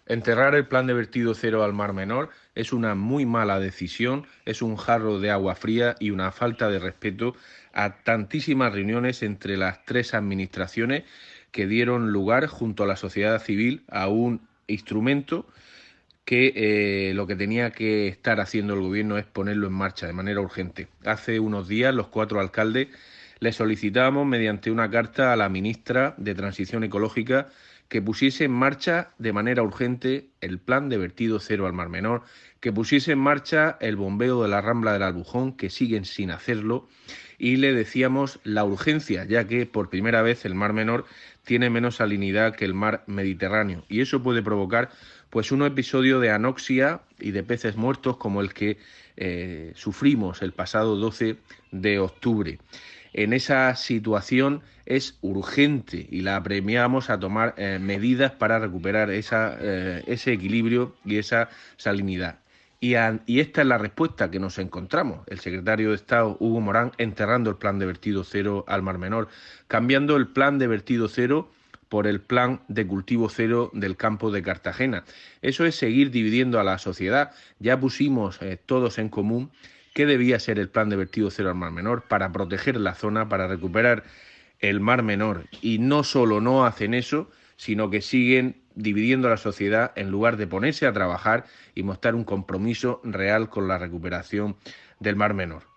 Enterrar el plan de vertido cero al Mar Menor es una muy mala decisión, es un jarro de agua fría y una falta de respeto a tantísimas reuniones entre las tres administraciones que dieron lugar junto a la sociedad civil a un instrumento que lo que tenía que estar haciendo el gobierno es ponerlo en marcha de manera urgente. Hace unos días los cuatro alcaldes le solicitamos mediante una carta a la ministra de Transición Ecológica que pusiese en marcha de manera urgente el plan de vertido cero al Mar Menor, que pusiese en marcha el bombeo de la Rambla del Albujón, que siguen sin hacerlo, y le decíamos la urgencia, ya que por primera vez el Mar Menor tiene menos salinidad que el mar Mediterráneo, y eso puede provocar pues un episodio de anoxia y de peces muertos como el que sufrimos el pasado 12 de octubre. En esa situación es urgente y la apremiamos a tomar medidas para recuperar ese equilibrio y esa salinidad. Y esta es la respuesta que nos encontramos. El secretario de Estado, Hugo Morán, enterrando el plan de vertido cero al Mar Menor, cambiando el plan de vertido cero por el plan de cultivo cero del campo de Cartagena. Eso es seguir dividiendo a la sociedad. Ya pusimos todos en común qué debía ser el plan de vertido cero al Mar Menor para proteger la zona, para recuperar el Mar Menor. Y no solo no hacen eso, sino que siguen dividiendo a la sociedad en lugar de ponerse a trabajar y mostrar un compromiso real con la recuperación del Mar Menor.